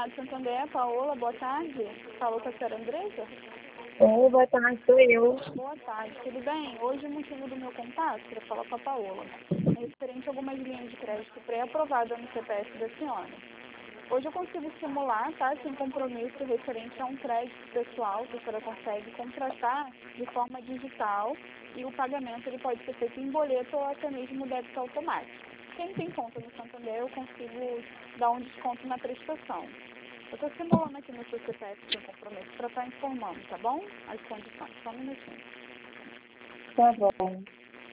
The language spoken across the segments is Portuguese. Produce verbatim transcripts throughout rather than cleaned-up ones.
Consignado Santander, Paola, boa tarde. Falou com a senhora Andressa? Oi, boa tarde, sou eu. Boa tarde, tudo bem? Hoje o motivo do meu contato é falar com a Paola, é referente a algumas linhas de crédito pré-aprovadas no C P F da senhora. Hoje eu consigo simular, tá, sem compromisso referente a um crédito pessoal que a senhora consegue contratar de forma digital e o pagamento ele pode ser feito em boleto ou até mesmo débito automático. Quem tem conta no Santander, eu consigo dar um desconto na prestação. Eu estou simulando aqui no seu C P F sem compromisso para estar informando, tá bom? As condições. Só um minutinho. Tá bom.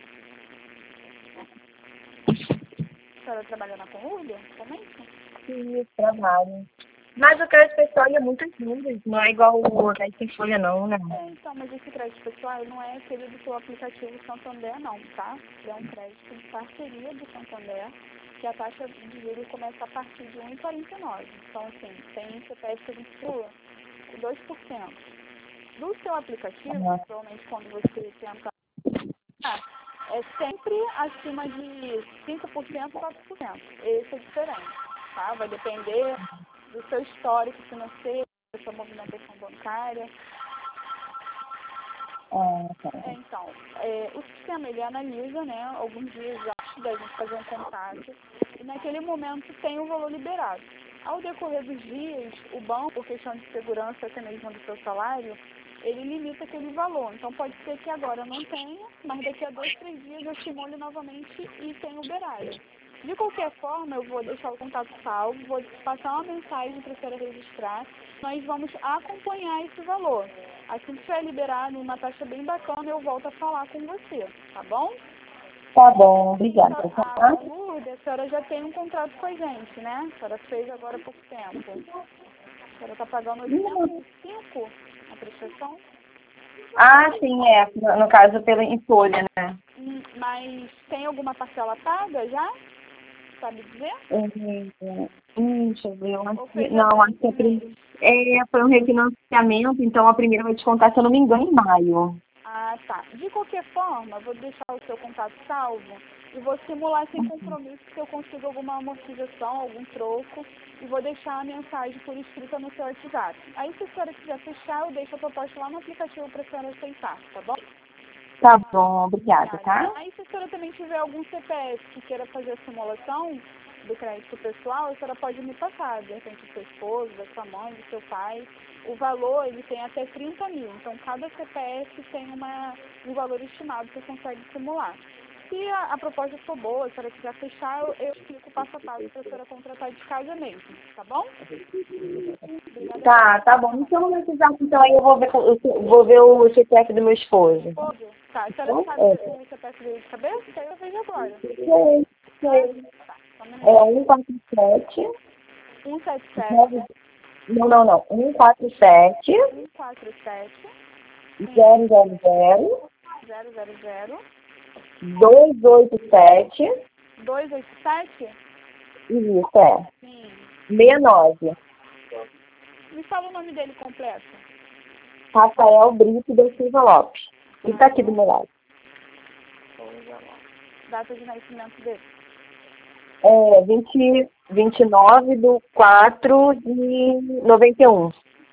A senhora trabalha na Conurb, somente? Sim, trabalho. Mas o crédito pessoal é muito simples, não é igual o crédito em folha não, né? É, então, mas esse crédito pessoal não é aquele do seu aplicativo Santander, não, tá? É um crédito de parceria do Santander, que a taxa de juros começa a partir de um vírgula quarenta e nove. Então, assim, tem C P F que a gente pula com dois por cento. Do seu aplicativo, Uhum. provavelmente quando você tenta, é sempre acima de cinco por cento, quatro por cento. Esse é diferente, tá? Vai depender do seu histórico financeiro, da sua movimentação bancária. Ah, tá. É, então, é, o sistema ele analisa, né, alguns dias antes da gente fazer um contato e naquele momento tem o valor liberado. Ao decorrer dos dias, o banco, por questão de segurança até mesmo do seu salário, ele limita aquele valor. Então pode ser que agora não tenha, mas daqui a dois, três dias eu simule novamente e tenha liberado. De qualquer forma, eu vou deixar o contato salvo, vou passar uma mensagem para a senhora registrar. Nós vamos acompanhar esse valor. Assim que estiver liberado, uma taxa bem bacana, eu volto a falar com você, tá bom? Tá bom, obrigada. A Lourdes, a senhora já tem um contrato com a gente, né? A senhora fez agora há pouco tempo. A senhora está pagando oitenta e cinco a prestação? Ah, sim, é. No, no caso, pela em folha, né? Hum, Mas tem alguma parcela paga já? Sabe dizer? Hum, hum, deixa eu ver. Eu acho Ou que, fez não, agora acho que a esse mês? prim... é, foi um refinanciamento, então a primeira vai descontar, se eu não me engano, em maio. Ah, tá. De qualquer forma, vou deixar o seu contato salvo e vou simular sem compromisso se eu consigo alguma amortização, algum troco e vou deixar a mensagem por escrita no seu WhatsApp. Aí, se a senhora quiser fechar, eu deixo a proposta lá no aplicativo para a senhora aceitar, tá bom? Tá bom, obrigada, Obrigada. tá? Aí, se a senhora também tiver algum C P F que queira fazer a simulação do crédito pessoal, a senhora pode me passar, de repente, do seu esposo, da sua mãe, do seu pai. O valor, ele tem até trinta mil. Então, cada C P F tem uma, um valor estimado que você consegue simular. Se a, a proposta for boa, se a senhora quiser fechar, eu, eu explico passo a passo para a senhora contratar de casa mesmo, tá bom? Obrigada pela Tá, tá bom. atenção. Então, nesse exato, então aí eu vou ver, eu vou ver o C P F do meu esposo. Esposo? Tá, a senhora Então, sabe é. o C P F dele de cabeça? Aí eu vejo agora. Sei, sei. Tá, só um É minutinho. um quatro sete. um sete nove- sete, Não, não, não. Um quatro sete. um quatro sete, Zero zero zero. zero zero zero, Dois oito sete. dois oito sete. Isso, é. Sim. Sessenta e nove. Me fala o nome dele completo. Rafael Brito da Silva Lopes. Ele tá aqui do meu lado. Data de nascimento dele. É vinte, vinte e nove do quatro de noventa e um.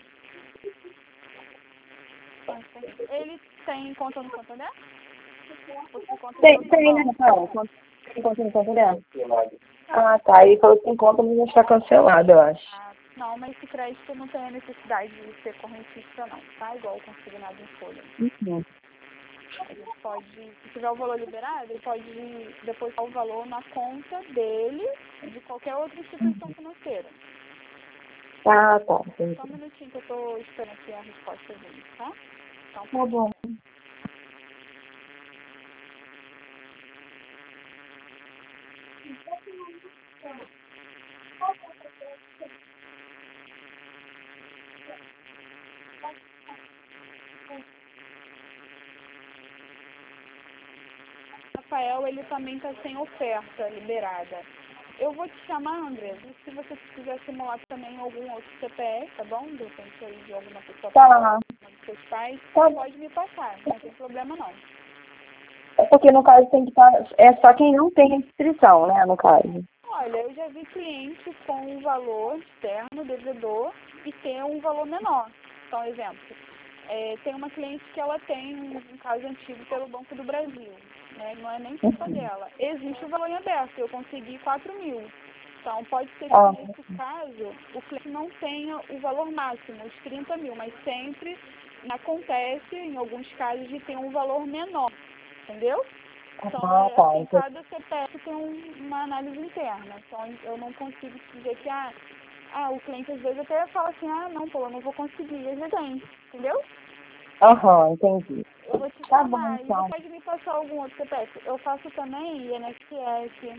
Ele tem conta no Santander? Ou tem conta em Tem, outro tem, né, banco? Rafael? Quanto- Tem conta no Santander? Ah, tá. Aí falou que tem conta, mas já está cancelado, eu acho. Ah, não, mas esse crédito não tem a necessidade de ser correntista, não. Tá igual o consignado em folha. Uhum. A gente pode, se tiver o valor liberado, ele pode depositar o valor na conta dele de qualquer outra instituição financeira. Ah, tá. Entendi. Só um minutinho que eu estou esperando aqui a resposta dele, tá? Então, Tá bom. Rafael, ele também está sem oferta liberada. Eu vou te chamar, André, se você quiser simular também algum outro C P F, tá bom? De repente aí de alguma pessoa Tá. dos seus pais, Tá. pode me passar, não tem problema não. É porque no caso tem que estar. É só quem não tem restrição, né? No caso. Olha, eu já vi cliente com o valor externo, devedor, e ter um valor menor. Então, exemplo, é, tem uma cliente que ela tem um, um caso antigo pelo Banco do Brasil, né? Não é nem culpa dela. Existe o valor em aberto, eu consegui quatro mil. Então, pode ser que Ah, nesse caso o cliente não tenha o valor máximo, os trinta mil, mas sempre acontece, em alguns casos, de ter um valor menor, entendeu? Então, ah, é, tá. assim, Entendi. cada C P F tem um, uma análise interna. Então, eu não consigo te dizer que, ah, ah, o cliente às vezes até fala assim, ah, não, pô, eu não vou conseguir, às vezes tem, entendeu? Aham, entendi. Eu vou te Tá bom, chamar, e você então. pode me passar algum outro C P F. Eu faço também I N S S,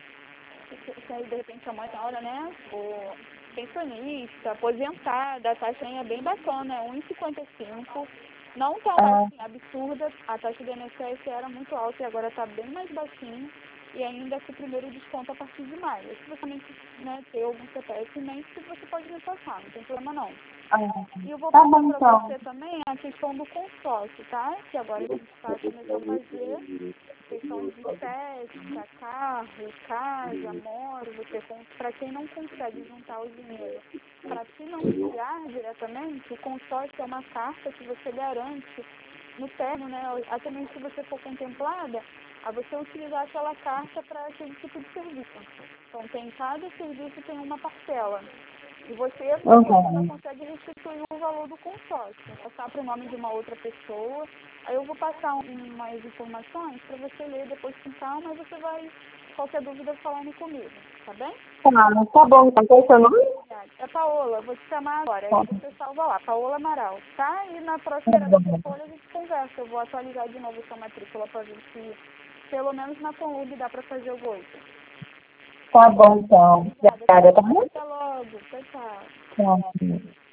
se se aí de repente a mãe na hora, né, o pensionista, aposentada, a taxa aí é bem bacana, é um vírgula cinquenta e cinco. Não tá Ah, assim, absurda, a taxa do I N S S era muito alta e agora está bem mais baixinha. E ainda com o primeiro desconto a partir de maio. Se você também, né, ter algum C P F em mente, você pode me passar, não tem problema não. ah, E eu vou tá passar bom, para então. você também a questão do consórcio, tá? Que agora a gente está começando a fazer questão de festa, carro, casa, moto, você para quem não consegue juntar o dinheiro para financiar diretamente, o consórcio é uma carta que você garante no termo, né? Até mesmo se você for contemplada, a você utilizar aquela carta para aquele tipo de serviço. Então, tem cada serviço tem uma parcela. E você depois ainda Uhum. consegue restituir o valor do consórcio, passar para o nome de uma outra pessoa. Aí eu vou passar um, umas informações para você ler depois com calma e você vai, qualquer dúvida, falando comigo, tá bem? Tá, tá bom, então. Qual é o seu nome? É Paola, vou te chamar agora, Tá. aí você salva lá, Paola Amaral, tá? E na Tá próxima da bom. folha a gente conversa, eu vou atualizar de novo sua matrícula para ver se pelo menos na Conlub dá para fazer o gosto. Tá bom, então. Obrigada, Obrigada, tá bom? até logo, tchau, tchau. Tchau.